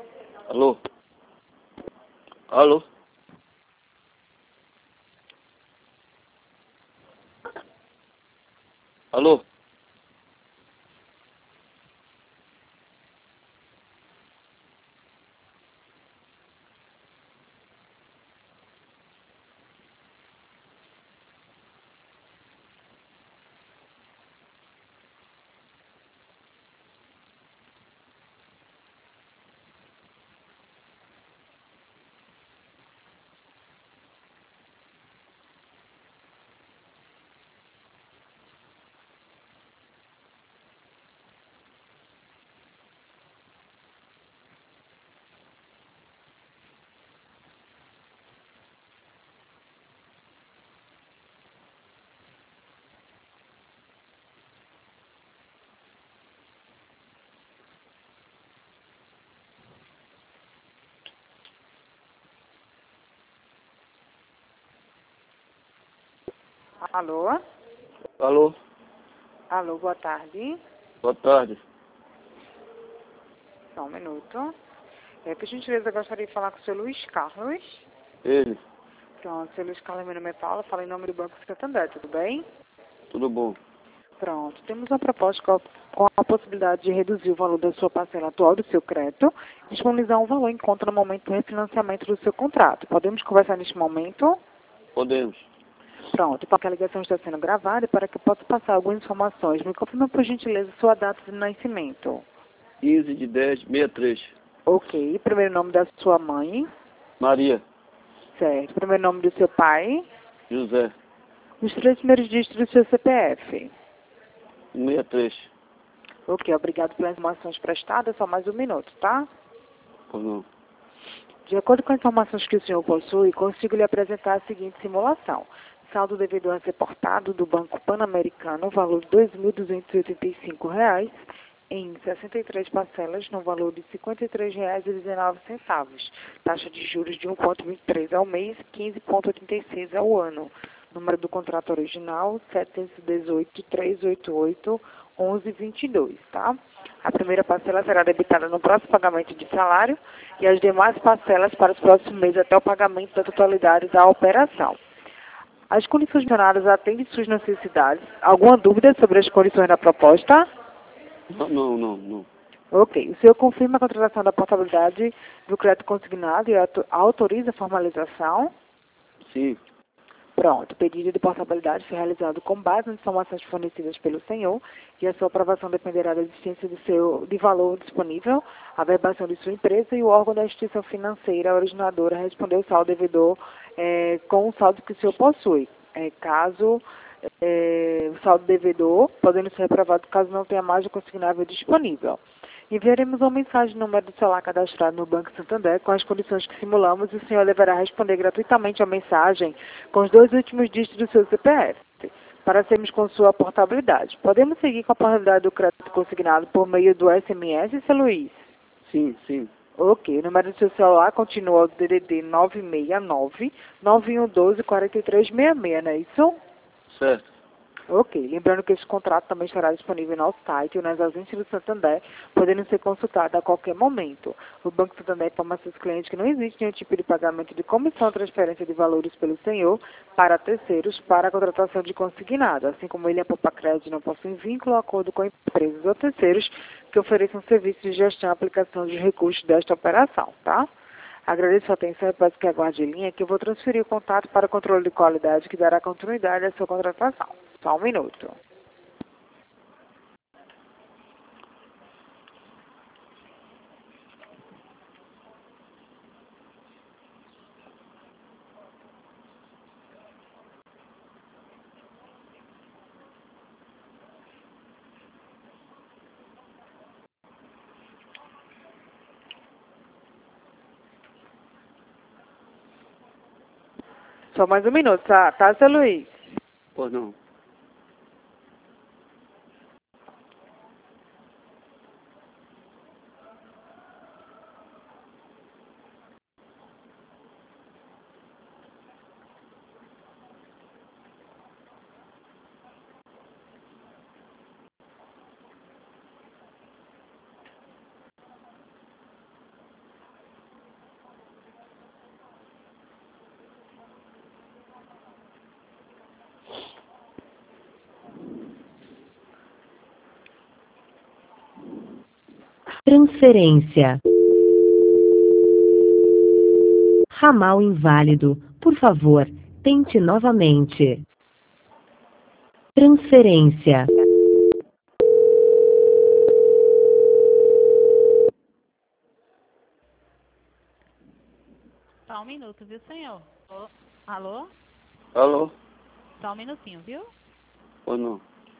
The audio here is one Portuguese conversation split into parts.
Alô? Alô? Alô? Alô? Alô? Alô, boa tarde. Boa tarde. Só um minuto. Por gentileza, eu gostaria de falar com o seu Luiz Carlos. Ele? Pronto, seu Luiz Carlos, meu nome é Paula, falo em nome do Banco Santander, tudo bem? Tudo bom? Pronto, temos uma proposta com a possibilidade de reduzir o valor da sua parcela atual do seu crédito, disponibilizar um valor em conta no momento do refinanciamento do seu contrato. Podemos conversar neste momento? Podemos. Pronto, porque a ligação está sendo gravada e para que eu possa passar algumas informações, me confirma por gentileza sua data de nascimento. 15 de 10, 63. Ok, primeiro nome da sua mãe, Maria. certo. Primeiro nome do seu pai, José. os 3 primeiros dígitos do seu CPF. 63. Ok, obrigado pelas informações prestadas, só mais um minuto, tá? Pois não. De acordo com as informações que o senhor possui, consigo lhe apresentar a seguinte simulação. Saldo devedor a ser portado do Banco Pan-Americano, valor de R$ 2.285, em 63 parcelas, no valor de R$ 53,19. Taxa de juros de 1,23 ao mês, 15,86 ao ano. Número do contrato original, 718-388-1122, tá? A primeira parcela será debitada no próximo pagamento de salário e as demais parcelas para os próximos meses até o pagamento da totalidade da operação. As condições mencionadas atendem suas necessidades. Alguma dúvida sobre as condições da proposta? Não. Ok. O senhor confirma a contratação da portabilidade do crédito consignado e autoriza a formalização? Sim. Pronto. O pedido de portabilidade foi realizado com base nas informações fornecidas pelo senhor e a sua aprovação dependerá da existência de valor disponível, a verbação de sua empresa e o órgão da instituição financeira originadora responder o saldo devedor com o saldo que o senhor possui. Caso o saldo devedor, podendo ser reprovado caso não tenha margem consignável disponível. Enviaremos uma mensagem no número do celular cadastrado no Banco Santander com as condições que simulamos e o senhor deverá responder gratuitamente a mensagem com os 2 últimos dígitos do seu CPF, para sermos com sua portabilidade. Podemos seguir com a portabilidade do crédito consignado por meio do SMS, seu Luiz? Sim. Ok, o número do seu celular continua o DDD 969-9112-4366, não é isso? Certo. Ok, lembrando que esse contrato também estará disponível no nosso site ou nas agências do Santander, podendo ser consultado a qualquer momento. O Banco Santander informa a seus clientes que não existe nenhum tipo de pagamento de comissão ou transferência de valores pelo senhor para terceiros para a contratação de consignado, assim como ele e a Poupa Crédito não possuem vínculo ou acordo com empresas ou terceiros que ofereçam serviços de gestão e aplicação dos recursos desta operação, tá? Agradeço a atenção e peço que aguarde em linha que eu vou transferir o contato para o controle de qualidade que dará continuidade à sua contratação. Só um minuto. Só mais um minuto, tá, seu Luiz? Pois não. Transferência. Ramal inválido. Por favor, tente novamente. Transferência. Só um minuto, viu, senhor? Alô? Alô? Só um minutinho, viu? Ou não?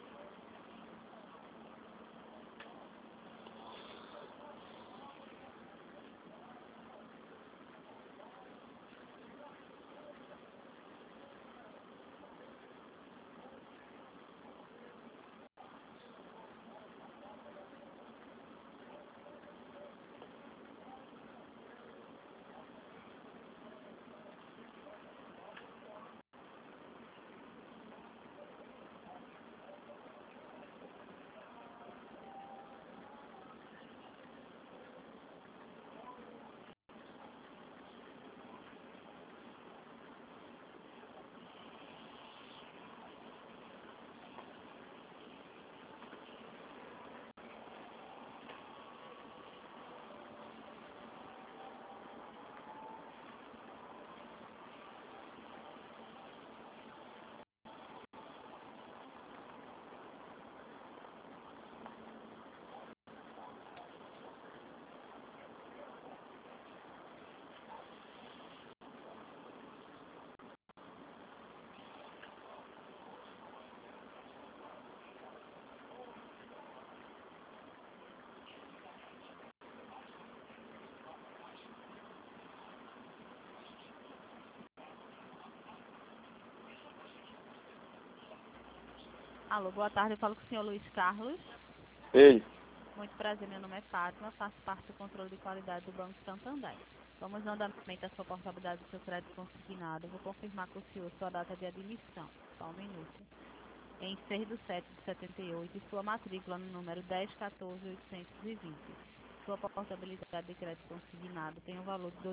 Alô, boa tarde. Eu falo com o senhor Luiz Carlos. Ei, Muito prazer, meu nome é Fátima. Faço parte do controle de qualidade do Banco Santander. Vamos no andamento da sua portabilidade do seu crédito consignado. Vou confirmar com o senhor sua data de admissão. Só um minuto. Em 6 de 7 de 78 e sua matrícula no número 10.14.820. Sua portabilidade de crédito consignado tem um valor de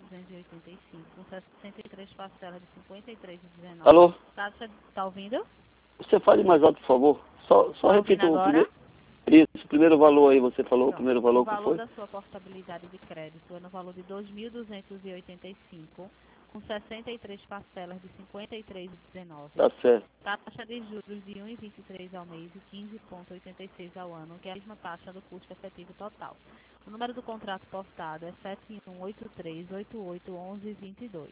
2.285, com 63 parcelas de 53,19. alô? Tá ouvindo? Você fale mais alto, por favor. Só Tá ouvindo repita o agora? primeiro. Isso, o primeiro valor aí, você falou, o Pronto. primeiro O valor que valor foi? da sua portabilidade de crédito é no valor de 2.285, com 63 parcelas de 53,19. Tá certo. Taxa de juros de 1,23 ao mês e 15,86 ao ano, que é a mesma taxa do custo efetivo total. O número do contrato postado é 7183881122.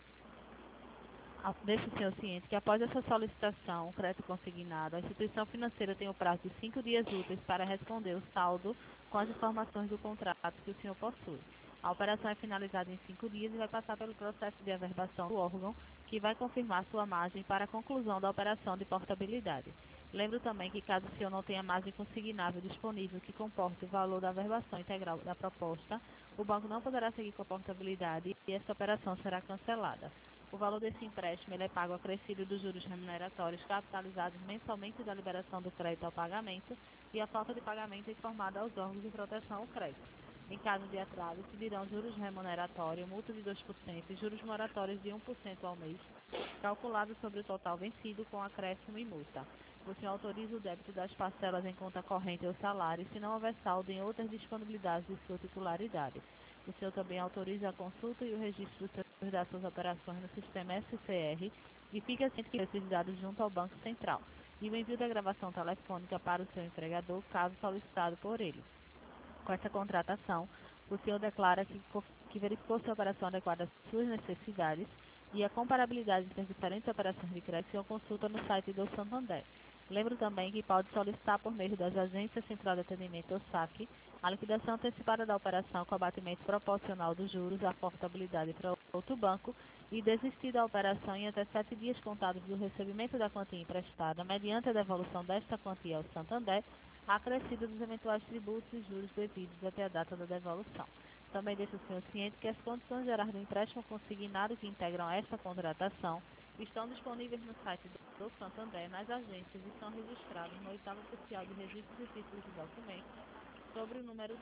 Deixe o senhor ciente que após essa solicitação, o crédito consignado, a instituição financeira tem o prazo de 5 dias úteis para responder o saldo com as informações do contrato que o senhor possui. A operação é finalizada em 5 dias e vai passar pelo processo de averbação do órgão, que vai confirmar sua margem para a conclusão da operação de portabilidade. Lembro também que caso o senhor não tenha margem consignável disponível que comporte o valor da averbação integral da proposta, o banco não poderá seguir com a portabilidade e essa operação será cancelada. O valor desse empréstimo ele é pago acrescido dos juros remuneratórios capitalizados mensalmente da liberação do crédito ao pagamento e a falta de pagamento é informada aos órgãos de proteção ao crédito. Em caso de atraso, se dirão juros remuneratórios, multa de 2% e juros moratórios de 1% ao mês, calculado sobre o total vencido com acréscimo e multa. O senhor autoriza o débito das parcelas em conta corrente ou salário, se não houver saldo em outras disponibilidades de sua titularidade. O senhor também autoriza a consulta e o registro das suas operações no sistema SCR e fica ciente que esses dados junto ao Banco Central e o envio da gravação telefônica para o seu empregador, caso solicitado por ele. Com essa contratação, o senhor declara que verificou se a operação adequada às suas necessidades e a comparabilidade entre as diferentes operações de crédito, o senhor consulta no site do Santander. Lembro também que pode solicitar por meio das agências Central de Atendimento ou SAC a liquidação antecipada da operação com abatimento proporcional dos juros à portabilidade para outro banco e desistir da operação em até 7 dias contados do recebimento da quantia emprestada, mediante a devolução desta quantia ao Santander, acrescido dos eventuais tributos e juros devidos até a data da devolução. Também deixa o senhor ciente que as condições gerais do empréstimo consignado que integram esta contratação estão disponíveis no site do Santander, nas agências e são registradas no oitavo oficial de registros e títulos de documentos sobre o número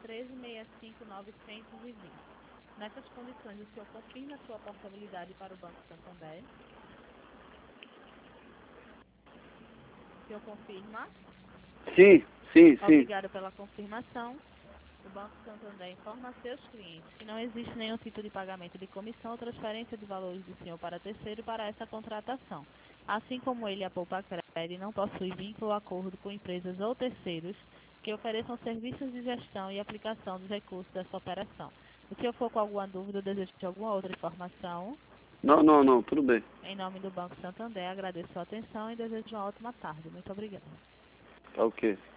1365920. Nessas condições, o senhor confirma sua portabilidade para o Banco Santander? O senhor confirma? Sim, sim, sim. Obrigada pela confirmação. O Banco Santander informa a seus clientes que não existe nenhum tipo de pagamento de comissão ou transferência de valores do senhor para terceiro para essa contratação. Assim como ele, a Poupa Cred não possui vínculo ou acordo com empresas ou terceiros que ofereçam serviços de gestão e aplicação dos recursos dessa operação. Se o senhor for com alguma dúvida ou deseja de alguma outra informação, Não, tudo bem. em nome do Banco Santander, agradeço a sua atenção e desejo uma ótima tarde. Muito obrigada. Tá ok.